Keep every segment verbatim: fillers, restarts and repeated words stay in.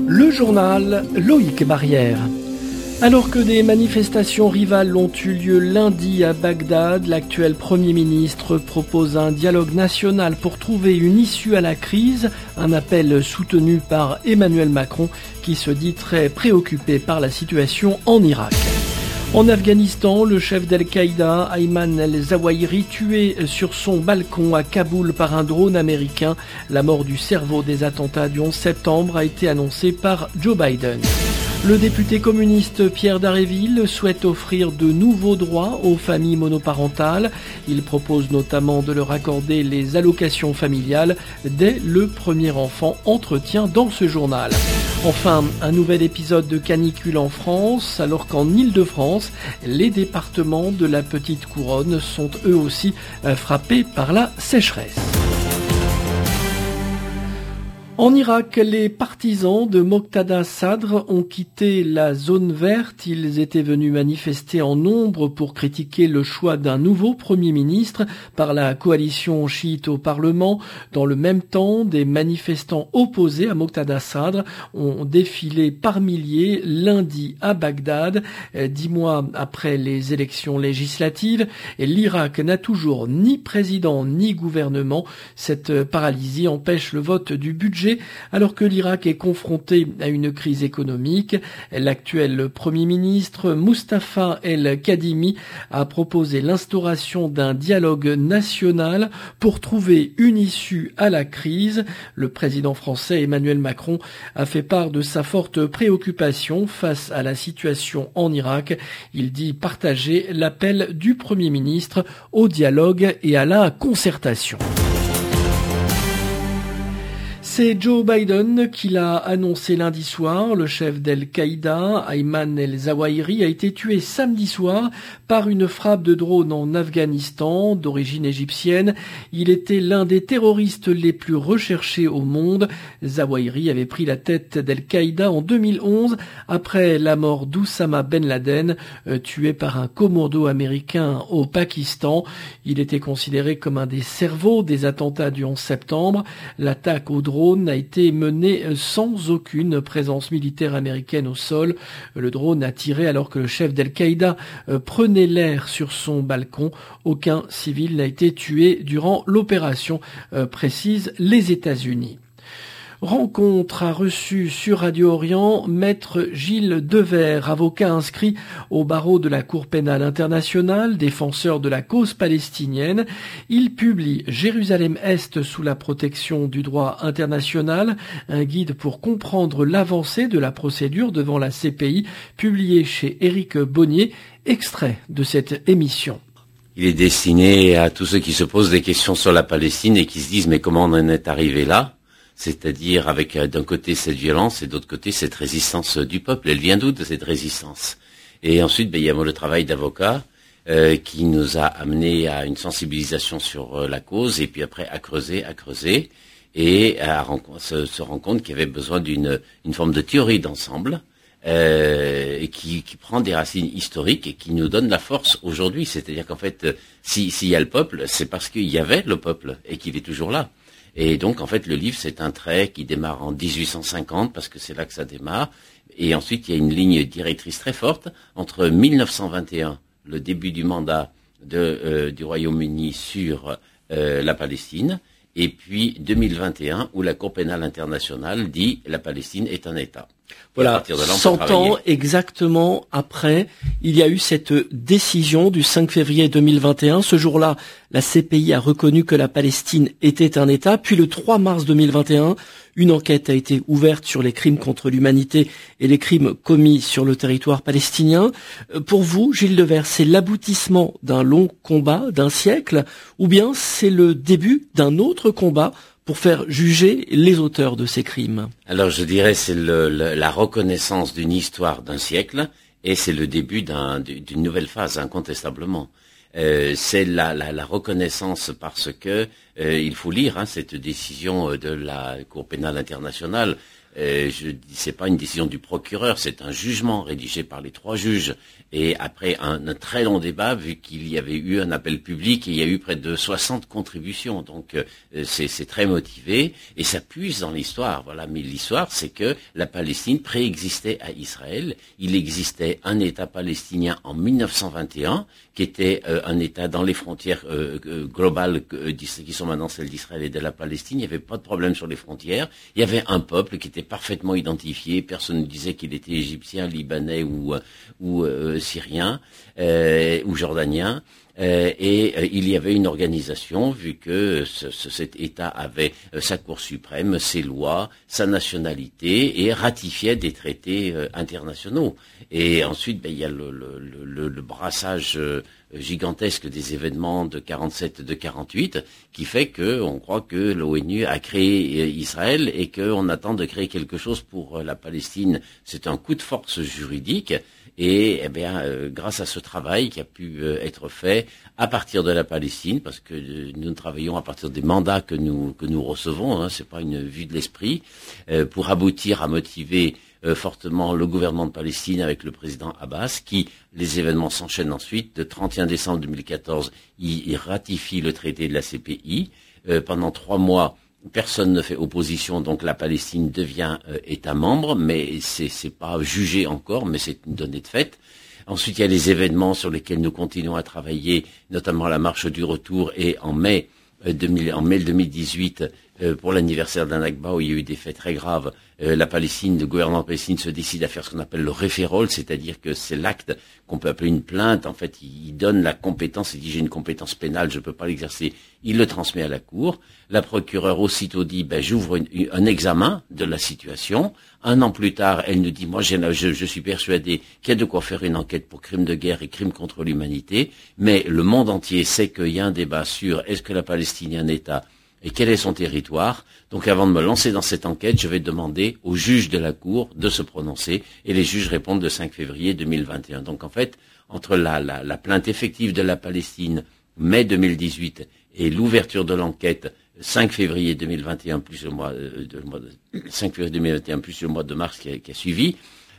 Le journal Loïc Barrière. Alors que des manifestations rivales ont eu lieu lundi à Bagdad, l'actuel Premier ministre propose un dialogue national pour trouver une issue à la crise, un appel soutenu par Emmanuel Macron qui se dit très préoccupé par la situation en Irak. En Afghanistan, le chef d'Al-Qaïda, Ayman al-Zawahiri, tué sur son balcon à Kaboul par un drone américain. La mort du cerveau des attentats du onze septembre a été annoncée par Joe Biden. Le député communiste Pierre Dharréville souhaite offrir de nouveaux droits aux familles monoparentales. Il propose notamment de leur accorder les allocations familiales dès le premier enfant. Entretien dans ce journal. Enfin, un nouvel épisode de canicule en France, alors qu'en Île-de-France, les départements de la Petite Couronne sont eux aussi frappés par la sécheresse. En Irak, les partisans de Moqtada Sadr ont quitté la zone verte. Ils étaient venus manifester en nombre pour critiquer le choix d'un nouveau Premier ministre par la coalition chiite au Parlement. Dans le même temps, des manifestants opposés à Moqtada Sadr ont défilé par milliers lundi à Bagdad, dix mois après les élections législatives. Et l'Irak n'a toujours ni président ni gouvernement. Cette paralysie empêche le vote du budget alors que l'Irak est confronté à une crise économique. L'actuel Premier ministre Mustafa El-Kadhimi a proposé l'instauration d'un dialogue national pour trouver une issue à la crise. Le président français Emmanuel Macron a fait part de sa forte préoccupation face à la situation en Irak. Il dit partager l'appel du Premier ministre au dialogue et à la concertation. C'est Joe Biden qui l'a annoncé lundi soir. Le chef d'Al-Qaïda, Ayman al-Zawahiri, a été tué samedi soir par une frappe de drone en Afghanistan, d'origine égyptienne. Il était l'un des terroristes les plus recherchés au monde. Zawahiri avait pris la tête d'Al-Qaïda en deux mille onze, après la mort d'Oussama Ben Laden, tué par un commando américain au Pakistan. Il était considéré comme un des cerveaux des attentats du onze septembre. L'attaque au drone a été mené sans aucune présence militaire américaine au sol. Le drone a tiré alors que le chef d'Al-Qaïda prenait l'air sur son balcon. Aucun civil n'a été tué durant l'opération, précisent les États-Unis. Rencontre a reçu sur Radio Orient Maître Gilles Devers, avocat inscrit au barreau de la Cour pénale internationale, défenseur de la cause palestinienne. Il publie Jérusalem-Est sous la protection du droit international, un guide pour comprendre l'avancée de la procédure devant la C P I, publié chez Éric Bonnier, extrait de cette émission. Il est destiné à tous ceux qui se posent des questions sur la Palestine et qui se disent mais comment on en est arrivé là ? C'est-à-dire avec d'un côté cette violence et d'autre côté cette résistance du peuple. Elle vient d'où de cette résistance ? Et ensuite, ben, il y a le travail d'avocat euh, qui nous a amené à une sensibilisation sur euh, la cause et puis après à creuser, à creuser et à se, se rendre compte qu'il y avait besoin d'une une forme de théorie d'ensemble euh, et qui, qui prend des racines historiques et qui nous donne la force aujourd'hui. C'est-à-dire qu'en fait, si, s'il y a le peuple, c'est parce qu'il y avait le peuple et qu'il est toujours là. Et donc, en fait, le livre, c'est un trait qui démarre en dix-huit cent cinquante, parce que c'est là que ça démarre. Et ensuite, il y a une ligne directrice très forte entre mille neuf cent vingt et un, le début du mandat de, euh, du Royaume-Uni sur euh, la Palestine, et puis deux mille vingt et un, où la Cour pénale internationale dit la Palestine est un État. Voilà, cent ans exactement après, il y a eu cette décision du cinq février deux mille vingt et un. Ce jour-là, la C P I a reconnu que la Palestine était un État. Puis le trois mars deux mille vingt et un, une enquête a été ouverte sur les crimes contre l'humanité et les crimes commis sur le territoire palestinien. Pour vous, Gilles Devers, c'est l'aboutissement d'un long combat, d'un siècle, ou bien c'est le début d'un autre combat pour faire juger les auteurs de ces crimes? Alors je dirais c'est le, le, la reconnaissance d'une histoire d'un siècle et c'est le début d'un, d'une nouvelle phase incontestablement. Euh, c'est la, la, la reconnaissance parce que Euh, il faut lire hein, cette décision de la Cour pénale internationale. Euh, je dis, c'est pas une décision du procureur, c'est un jugement rédigé par les trois juges. Et après un, un très long débat, vu qu'il y avait eu un appel public, et il y a eu près de soixante contributions. Donc euh, c'est, c'est très motivé et ça puise dans l'histoire. Voilà, mais l'histoire, c'est que la Palestine préexistait à Israël. Il existait un État palestinien en mille neuf cent vingt et un, qui était euh, un État dans les frontières euh, euh, globales euh, qui sont maintenant celles d'Israël et de la Palestine. Il n'y avait pas de problème sur les frontières. Il y avait un peuple qui était parfaitement identifié. Personne ne disait qu'il était égyptien, libanais ou ou euh, syrien euh, ou jordanien. Euh, et euh, il y avait une organisation, vu que ce, ce, cet État avait euh, sa Cour suprême, ses lois, sa nationalité, et ratifiait des traités euh, internationaux. Et ensuite, ben, il y a le, le, le, le brassage euh, gigantesque des événements de quarante-sept, de quarante-huit, qui fait que on croit que l'ONU a créé euh, Israël et qu'on attend de créer quelque chose pour euh, la Palestine. C'est un coup de force juridique. Et eh bien, euh, grâce à ce travail qui a pu euh, être fait à partir de la Palestine, parce que euh, nous travaillons à partir des mandats que nous que nous recevons, hein, c'est pas une vue de l'esprit, euh, pour aboutir à motiver euh, fortement le gouvernement de Palestine avec le président Abbas, qui les événements s'enchaînent ensuite. Le trente et un décembre deux mille quatorze, il, il ratifie le traité de la C P I. Euh, pendant trois mois. Personne ne fait opposition, donc la Palestine devient euh, État membre, mais c'est c'est pas jugé encore, mais c'est une donnée de fait. Ensuite, il y a les événements sur lesquels nous continuons à travailler, notamment la marche du retour, et en mai euh, deux mille, en mai deux mille dix-huit, euh, pour l'anniversaire d'un Nakba où il y a eu des faits très graves, euh, la Palestine, le gouvernement palestinien se décide à faire ce qu'on appelle le référol, c'est-à-dire que c'est l'acte qu'on peut appeler une plainte. En fait, il donne la compétence, il dit j'ai une compétence pénale, je peux pas l'exercer. Il le transmet à la Cour. La procureure aussitôt dit ben, j'ouvre une, un examen de la situation. Un an plus tard, elle nous dit moi j'ai, je, je suis persuadé qu'il y a de quoi faire une enquête pour crimes de guerre et crimes contre l'humanité, mais le monde entier sait qu'il y a un débat sur est-ce que la Palestine est un État et quel est son territoire. Donc avant de me lancer dans cette enquête, je vais demander aux juges de la Cour de se prononcer, et les juges répondent le cinq février deux mille vingt et un. Donc en fait, entre la, la, la plainte effective de la Palestine, mai deux mille dix-huit, et l'ouverture de l'enquête, cinq février deux mille vingt et un, plus le mois, euh, de, le mois de, cinq février deux mille vingt et un, plus le mois de mars qui a, qui a suivi,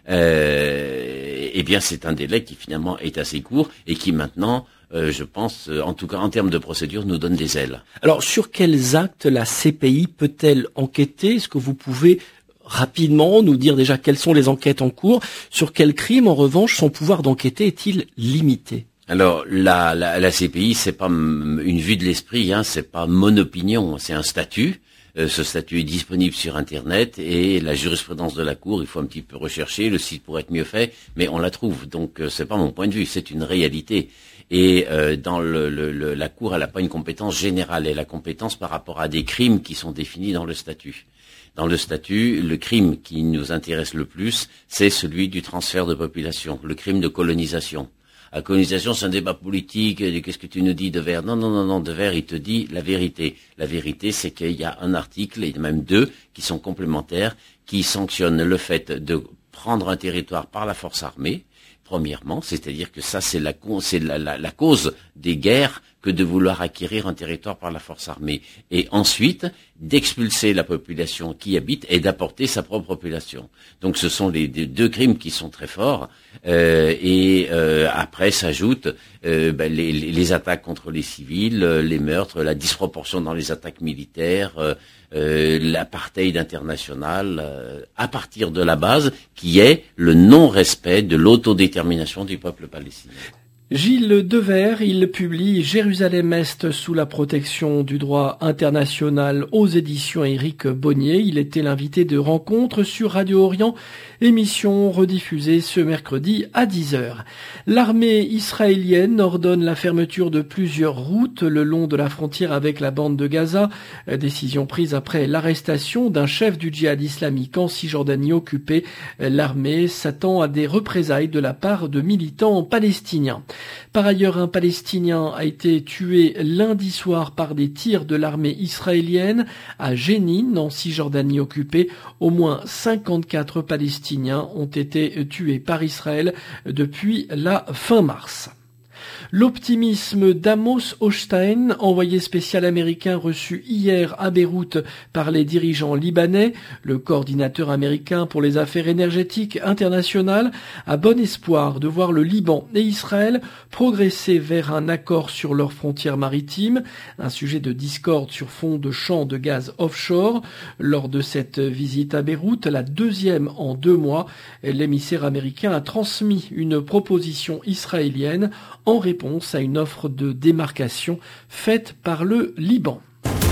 euh, eh bien c'est un délai qui finalement est assez court, et qui maintenant, Euh, je pense, euh, en tout cas en termes de procédure, nous donne des ailes. Alors, sur quels actes la C P I peut-elle enquêter? Est-ce que vous pouvez rapidement nous dire déjà quelles sont les enquêtes en cours? Sur quels crimes, en revanche, son pouvoir d'enquêter est-il limité? Alors, la, la, la C P I, c'est pas une vue de l'esprit, hein, c'est pas mon opinion, c'est un statut. Euh, ce statut est disponible sur Internet, et la jurisprudence de la Cour, il faut un petit peu rechercher, le site pourrait être mieux fait, mais on la trouve. Donc, euh, c'est pas mon point de vue, c'est une réalité. Et euh, dans le, le, le, la Cour, elle n'a pas une compétence générale, elle a compétence par rapport à des crimes qui sont définis dans le statut. Dans le statut, le crime qui nous intéresse le plus, c'est celui du transfert de population, le crime de colonisation. La colonisation, c'est un débat politique, qu'est-ce que tu nous dis, Devers? Non, non, non, non, Devers, il te dit la vérité. La vérité, c'est qu'il y a un article, et même deux, qui sont complémentaires, qui sanctionnent le fait de prendre un territoire par la force armée, premièrement, c'est-à-dire que ça, c'est la, c'est la, la, la cause des guerres que de vouloir acquérir un territoire par la force armée. Et ensuite, d'expulser la population qui habite et d'apporter sa propre population. Donc ce sont les, les deux crimes qui sont très forts. Euh, et euh, après s'ajoutent euh, ben, les, les attaques contre les civils, les meurtres, la disproportion dans les attaques militaires, euh, euh, l'apartheid international, euh, à partir de la base qui est le non-respect de l'autodétermination du peuple palestinien. Gilles Devers, il publie Jérusalem-Est sous la protection du droit international aux éditions Éric Bonnier. Il était l'invité de Rencontre sur Radio Orient, émission rediffusée ce mercredi à dix heures. L'armée israélienne ordonne la fermeture de plusieurs routes le long de la frontière avec la bande de Gaza, décision prise après l'arrestation d'un chef du djihad islamique en Cisjordanie occupée. L'armée s'attend à des représailles de la part de militants palestiniens. Par ailleurs, un Palestinien a été tué lundi soir par des tirs de l'armée israélienne à Jénine, en Cisjordanie occupée. Au moins cinquante-quatre Palestiniens ont été tués par Israël depuis la fin mars. L'optimisme d'Amos Hochstein, envoyé spécial américain reçu hier à Beyrouth par les dirigeants libanais, le coordinateur américain pour les affaires énergétiques internationales, a bon espoir de voir le Liban et Israël progresser vers un accord sur leurs frontières maritimes, un sujet de discorde sur fond de champs de gaz offshore. Lors de cette visite à Beyrouth, la deuxième en deux mois, l'émissaire américain a transmis une proposition israélienne en réponse à une offre de démarcation faite par le Liban.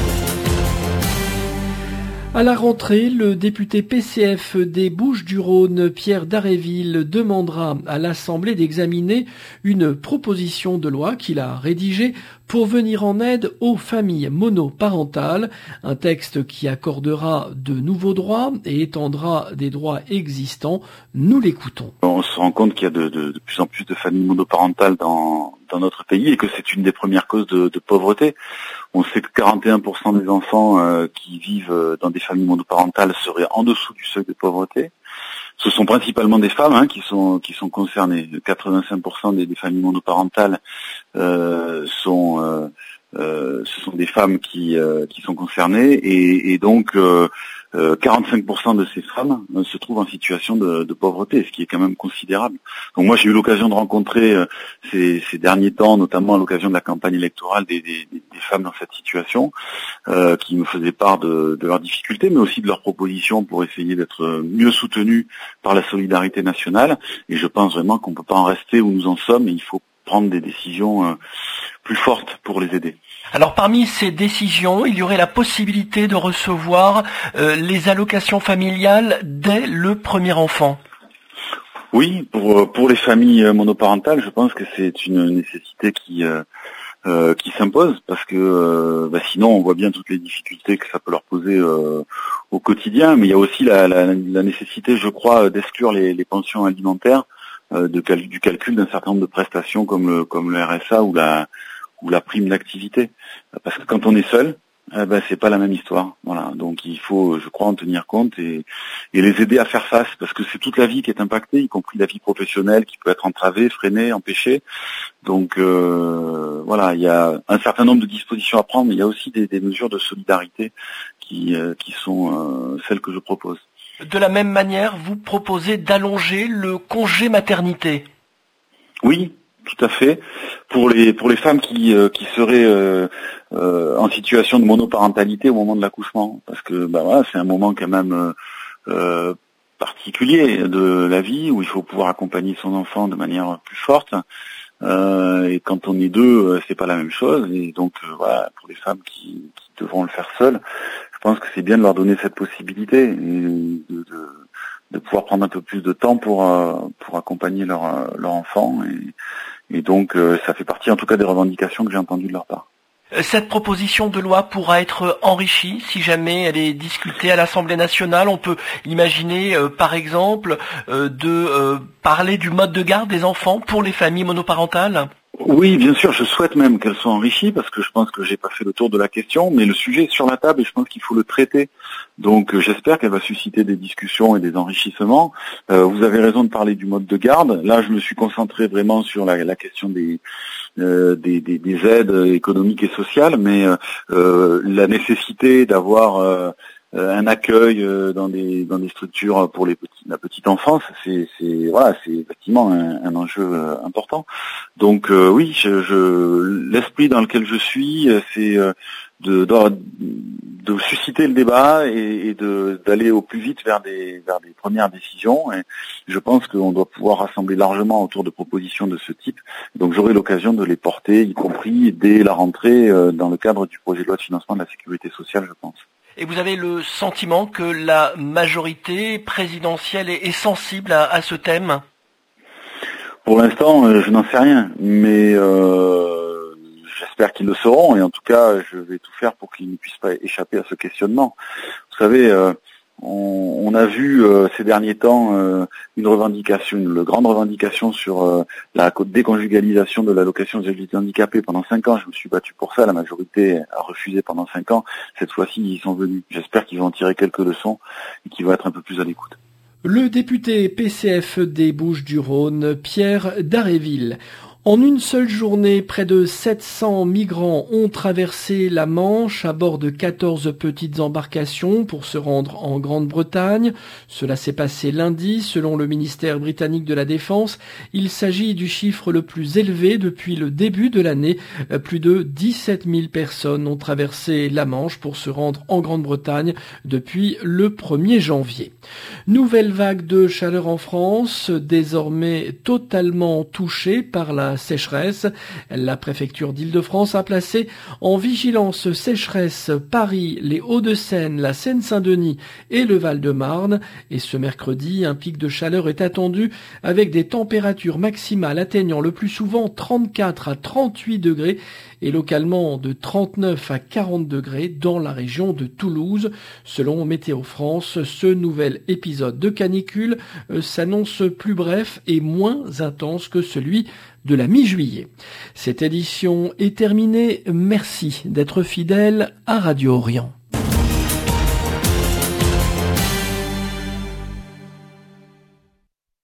À la rentrée, le député P C F des Bouches-du-Rhône, Pierre Dharréville, demandera à l'Assemblée d'examiner une proposition de loi qu'il a rédigée pour venir en aide aux familles monoparentales, un texte qui accordera de nouveaux droits et étendra des droits existants. Nous l'écoutons. On se rend compte qu'il y a de, de, de plus en plus de familles monoparentales dans, dans notre pays et que c'est une des premières causes de, de pauvreté. On sait que quarante et un pour cent des enfants euh, qui vivent dans des familles monoparentales seraient en dessous du seuil de pauvreté. Ce sont principalement des femmes hein, qui sont qui sont concernées. quatre-vingt-cinq pour cent des, des familles monoparentales euh, sont euh, euh, ce sont des femmes qui euh, qui sont concernées et, et donc euh, euh, quarante-cinq pour cent de ces femmes euh, se trouvent en situation de, de pauvreté, ce qui est quand même considérable. Donc moi j'ai eu l'occasion de rencontrer euh, ces, ces derniers temps, notamment à l'occasion de la campagne électorale, des, des, des femmes dans cette situation euh, qui me faisaient part de, de leurs difficultés, mais aussi de leurs propositions pour essayer d'être mieux soutenues par la solidarité nationale. Et je pense vraiment qu'on ne peut pas en rester où nous en sommes et il faut prendre des décisions euh, plus fortes pour les aider. Alors parmi ces décisions, il y aurait la possibilité de recevoir euh, les allocations familiales dès le premier enfant. Oui, pour pour les familles monoparentales, je pense que c'est une nécessité qui euh, euh, qui s'impose parce que euh, bah sinon on voit bien toutes les difficultés que ça peut leur poser euh, au quotidien. Mais il y a aussi la, la, la nécessité, je crois, d'exclure les, les pensions alimentaires euh, de cal- du calcul d'un certain nombre de prestations comme le comme le R S A ou la ou la prime d'activité, parce que quand on est seul, eh ben c'est pas la même histoire. Voilà, donc il faut, je crois, en tenir compte et, et les aider à faire face, parce que c'est toute la vie qui est impactée, y compris la vie professionnelle qui peut être entravée, freinée, empêchée. Donc euh, voilà, il y a un certain nombre de dispositions à prendre, mais il y a aussi des, des mesures de solidarité qui euh, qui sont euh, celles que je propose. De la même manière, vous proposez d'allonger le congé maternité. Oui. Tout à fait. Pour les pour les femmes qui euh, qui seraient euh, euh, en situation de monoparentalité au moment de l'accouchement, parce que bah voilà, c'est un moment quand même euh, particulier de la vie où il faut pouvoir accompagner son enfant de manière plus forte. Euh, et quand on est deux, c'est pas la même chose. Et donc euh, voilà, pour les femmes qui, qui devront le faire seules, je pense que c'est bien de leur donner cette possibilité et de, de de pouvoir prendre un peu plus de temps pour euh, pour accompagner leur leur enfant et Et donc, euh, ça fait partie, en tout cas, des revendications que j'ai entendues de leur part. Cette proposition de loi pourra être enrichie si jamais elle est discutée à l'Assemblée nationale. On peut imaginer, euh, par exemple, euh, de euh, parler du mode de garde des enfants pour les familles monoparentales. Oui, bien sûr, je souhaite même qu'elle soit enrichie parce que je pense que j'ai pas fait le tour de la question, mais le sujet est sur la table et je pense qu'il faut le traiter. Donc euh, j'espère qu'elle va susciter des discussions et des enrichissements. Euh, vous avez raison de parler du mode de garde. Là, je me suis concentré vraiment sur la, la question des, euh, des, des, des aides économiques et sociales, mais euh, la nécessité d'avoir euh, un accueil dans des dans des structures pour les petits, la petite enfance, c'est c'est voilà, c'est effectivement un, un enjeu important. Donc euh, oui, je, je l'esprit dans lequel je suis, c'est de de, de susciter le débat et, et de d'aller au plus vite vers des vers des premières décisions. Et je pense qu'on doit pouvoir rassembler largement autour de propositions de ce type. Donc j'aurai l'occasion de les porter, y compris dès la rentrée dans le cadre du projet de loi de financement de la sécurité sociale, je pense. Et vous avez le sentiment que la majorité présidentielle est sensible à, à ce thème ? Pour l'instant, euh, je n'en sais rien, mais euh, j'espère qu'ils le seront, et en tout cas, je vais tout faire pour qu'ils ne puissent pas échapper à ce questionnement. Vous savez, euh, on, on a vu euh, ces derniers temps euh, une revendication, une grande revendication sur euh, la déconjugalisation de l'allocation des adultes handicapés. Pendant cinq ans, je me suis battu pour ça. La majorité a refusé pendant cinq ans. Cette fois-ci, ils sont venus. J'espère qu'ils vont en tirer quelques leçons et qu'ils vont être un peu plus à l'écoute. Le député P C F des Bouches-du-Rhône, Pierre Dharréville. En une seule journée, près de sept cents migrants ont traversé la Manche à bord de quatorze petites embarcations pour se rendre en Grande-Bretagne. Cela s'est passé lundi, selon le ministère britannique de la Défense. Il s'agit du chiffre le plus élevé depuis le début de l'année. Plus de dix-sept mille personnes ont traversé la Manche pour se rendre en Grande-Bretagne depuis le premier janvier. Nouvelle vague de chaleur en France, désormais totalement touchée par la sécheresse. La préfecture d'Île-de-France a placé en vigilance sécheresse Paris, les Hauts-de-Seine, la Seine-Saint-Denis et le Val-de-Marne. Et ce mercredi, un pic de chaleur est attendu avec des températures maximales atteignant le plus souvent trente-quatre à trente-huit degrés et localement de trente-neuf à quarante degrés dans la région de Toulouse. Selon Météo France, ce nouvel épisode de canicule s'annonce plus bref et moins intense que celui de la mi-juillet. Cette édition est terminée. Merci d'être fidèle à Radio Orient.